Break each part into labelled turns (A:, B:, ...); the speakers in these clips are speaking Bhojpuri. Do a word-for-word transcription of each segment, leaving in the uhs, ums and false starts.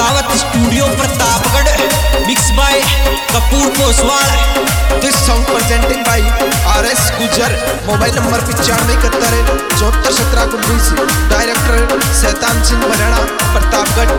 A: Rawat studio Pratapgarh, mix by Kapoor Koswal.
B: This song presenting by R S Gujar. Mobile number पिचानवे इकहत्तर चौहत्तर सत्रह उन्नीस। डायरेक्टर शैतान सिंह भराड़ा, प्रतापगढ़।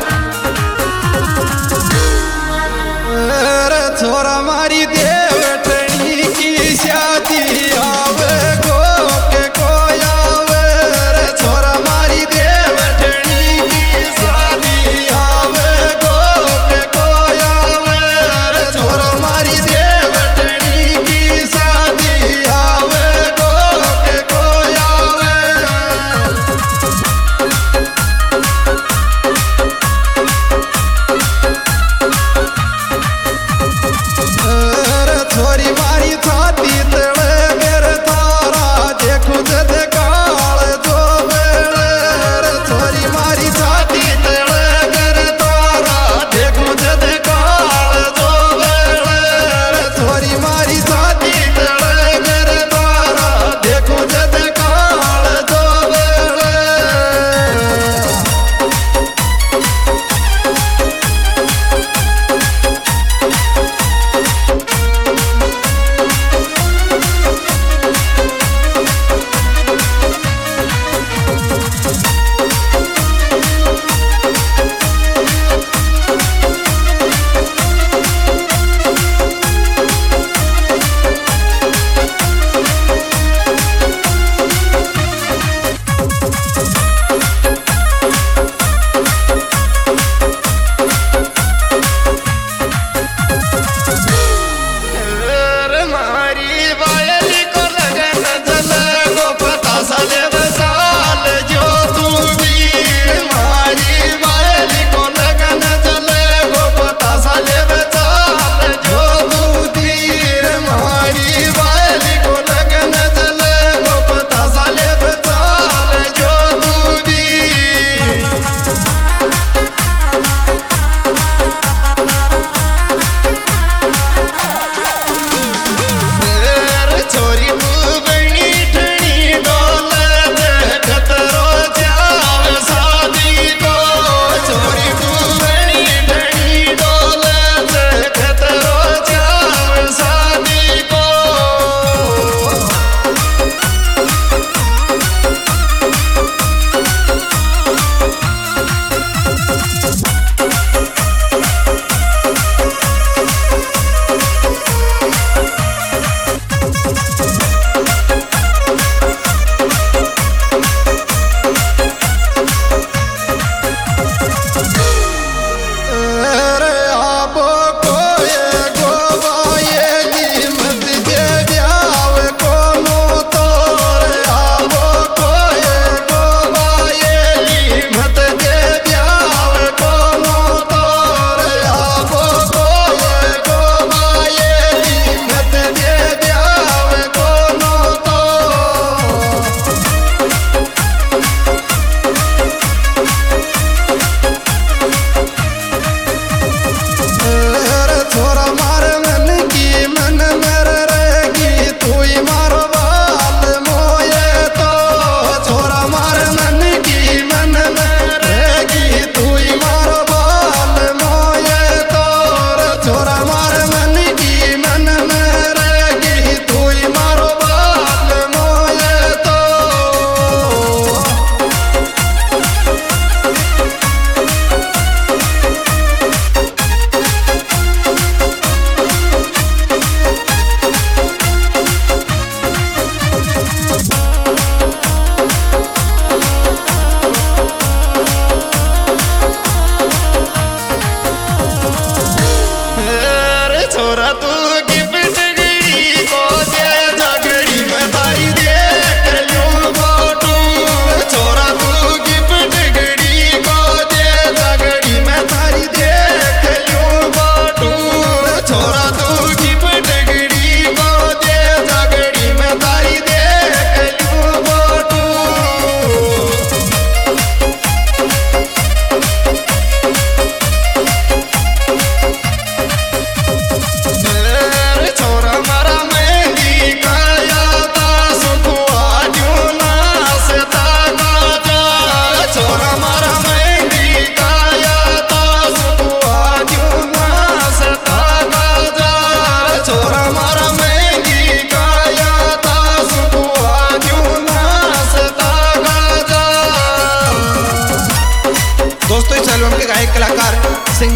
B: छोरा मारी देवटनी की शादी आवे गो के कोई आवे रे। छोरा मारी देवटनी की शादी आवे गो के कोई आवे रे। छोरा मारी देवटनी की शादी आवे गो के कोई आवे।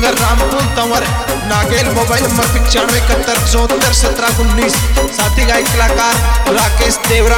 B: Singer Ramkul Tanwar Nagel. Mobile number पिचानवे इकहत्तर चौहत्तर सत्रह उन्नीस। साथी गायक कलाकार राकेश देवरा।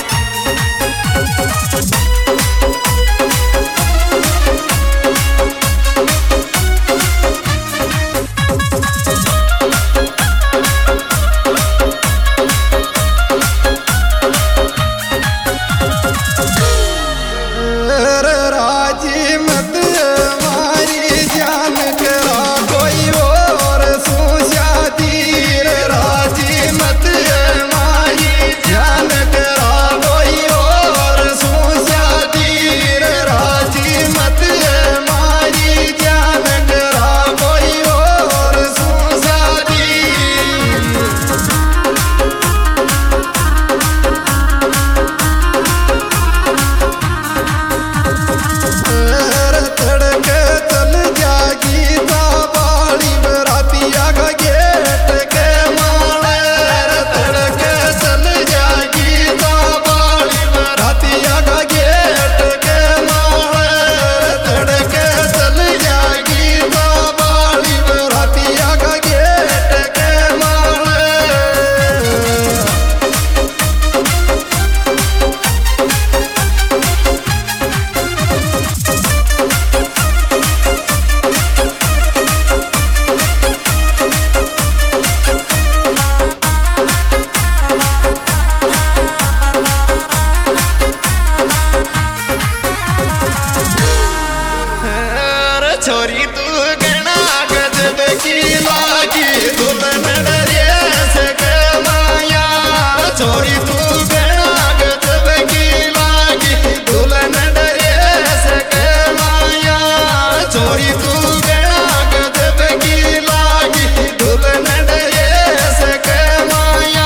C: छोरी तू गणा गजब की लागी दुल्हन डरिए से माया। छोरी तू गणा गजब की लागी दुल्हन डरिए से माया। छोरी तू गणा गजब की लागी दुल्हन डरिए से माया।